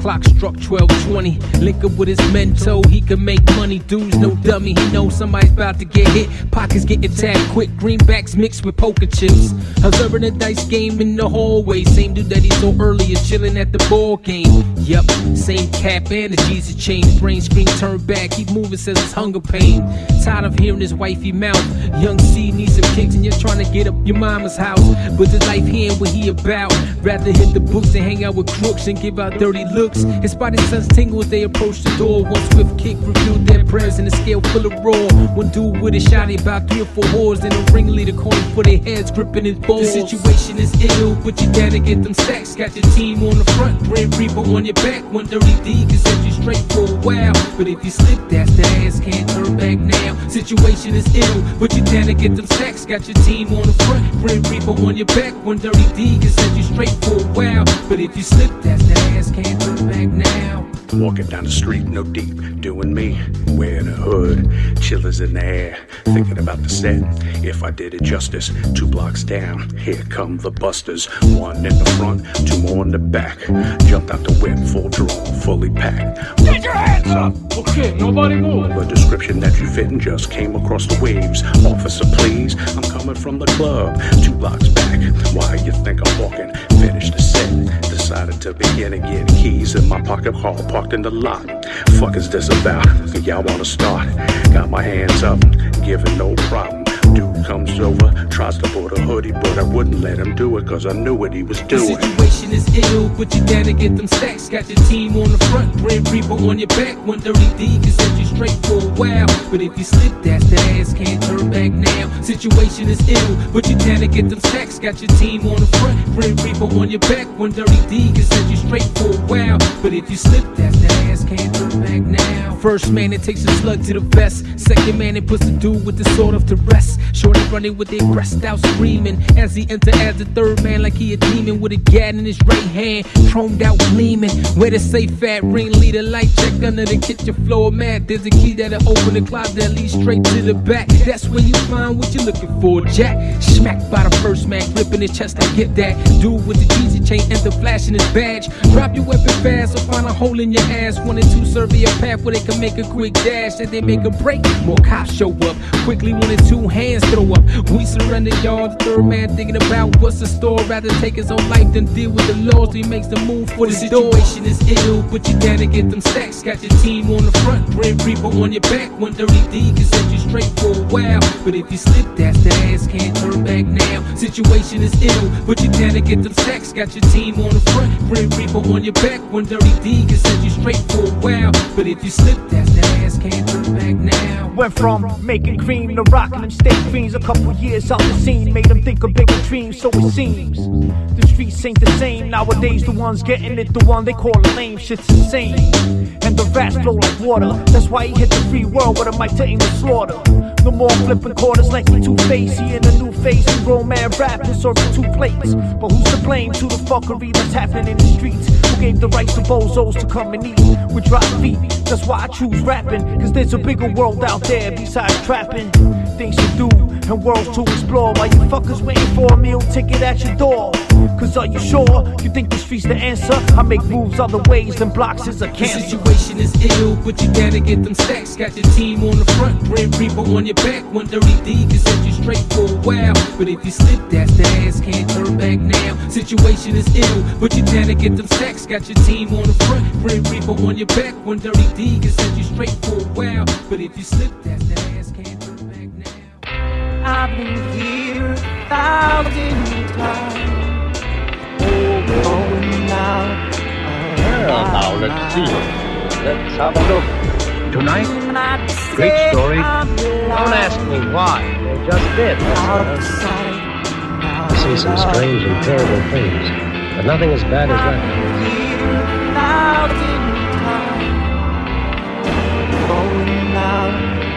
Clock struck 12:20. Link up with his mentor, he can make money. Dude's no dummy, he knows somebody's about to get hit. Pockets getting tagged quick, greenbacks mixed with poker chips. Observing a dice game in the hallway. Same dude that he saw earlier, chilling at the ball game. Yup, same cap and the Jesus chain. Brain screen turned back, keep moving, says it's hunger pain. Tired of hearing his wifey mouth. Young C needs some kicks and you're trying to get up your mama's house. But the life he ain't what he about. Rather hit the books and hang out with crooks and give out dirty looks. His spotty sense tingle as they approach the door. One swift kick revealed their prayers in a scale full of raw. One dude with a shotty about 3 or 4 whores. And a ringleader calling for their heads, gripping his balls. The situation is ill, but you gotta get them stacks. Got your team on the front, Grim Reaper on your back. One dirty D can set you straight for a while. But if you slip, that's the ass, can't turn back now. Situation is ill, but you gotta get them stacks. Got your team on the front, Grim Reaper on your back. One dirty D can set you straight for a while. But if you slip, that's the ass, can't turn back now. Walking down the street, no deep, doing me, wearing a hood, chillers in the air, thinking about the set. If I did it justice, 2 blocks down, here come the busters. 1 in the front, 2 more in the back. Jumped out the whip, full drawn, fully packed. Get your hands up! Okay, nobody move. The description that you fitting just came across the waves. Officer, please, I'm coming from the club, 2 blocks back. Why you think I'm walking? Finish the set. Decided to begin again. Keys in my pocket, car parked in the lot. Fuck is this about? Y'all wanna start? Got my hands up, giving no problem. Dude comes over, tries to put a hoodie, but I wouldn't let him do it cause I knew what he was doing. The situation is ill, but you gotta get them stacks. Got your team on the front, Grim Reaper on your back. One dirty D can set you straight for a while. But if you slip, that's the ass, can't turn back now. Situation is ill, but you gotta get them stacks. Got your team on the front, Grim Reaper on your back. One dirty D can set you straight for a while. But if you slip, that's the ass, can't turn back now. First man that takes a slug to the vest. Second man that puts the dude with the sword up to rest. Shorty running with their breast out screaming as he enter as the third man like he a demon with a gat in his right hand, chromed out gleaming. Where the safe at, ringleader light check under the kitchen floor mat. There's a key that'll open the closet that leads straight to the back. That's where you find what you're looking for, Jack. Smacked by the first man, gripping his chest, I get that. Dude with the Jeezy chain enter flashing his badge. Drop your weapon fast or find a hole in your ass. 1 and 2 survey a path where they can make a quick dash. As they make a break, more cops show up. Quickly 1 and 2 hands throw up. We surrender, y'all. The third man thinking about what's the store. Rather take his own life than deal with the laws. So he makes the move for the situation is ill, but you gotta get them stacks. Got your team on the front, Grim Reaper on your back. One dirty D can set you straight for a while. But if you slip, that's the ass, can't turn back now. Situation is ill, but you gotta get them stacks. Got your team on the front, Grim Reaper on your back. One dirty D can set you straight for a while. But if you slip, that's the ass, can't turn back now. Went from making cream to rocking them state fiends. A couple years out the scene made them think of bigger dreams, so it seems. The streets ain't the same nowadays. The ones getting it, the one they call a lame, shit's insane. And the rats flow like water. That's why he hit the free world with a mic to aim the slaughter. No more flipping quarters like the Two-Face. He in a new face and grown man rapping, serving 2 plates. But who's to blame to the fuckery that's happening in the streets? Who gave the rights to bozos to come and eat with dry feet? That's why I choose rapping, cause there's a bigger world out there besides trapping. Things to do and worlds to explore, while you fuckers waiting for a meal ticket at your door. Cause are you sure you think the street's the answer? I make moves other ways than blocks is a cancer. The situation is ill, but you gotta get them stacks. Got your team on the front, Grim Reaper on your back. One dirty D can set you straight for a while. But if you slip, that's the ass, can't turn back now. Situation is ill, but you gotta get them stacks. Got your team on the front, Grim Reaper on your back. One dirty D can set you straight for a while. But if you slip, that's the ass, can't turn back now. I've been here 1,000 times. Going out. Well, now let's see. Let's have a look. Tonight, great story. Don't ask me why. They just did. I see some strange and terrible things, but nothing as bad as that. Going out.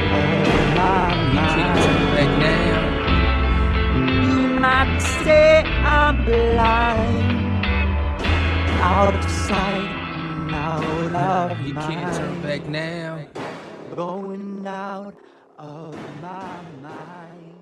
You might say I'm blind, out of sight, out of You can't turn back now. Going out of my mind.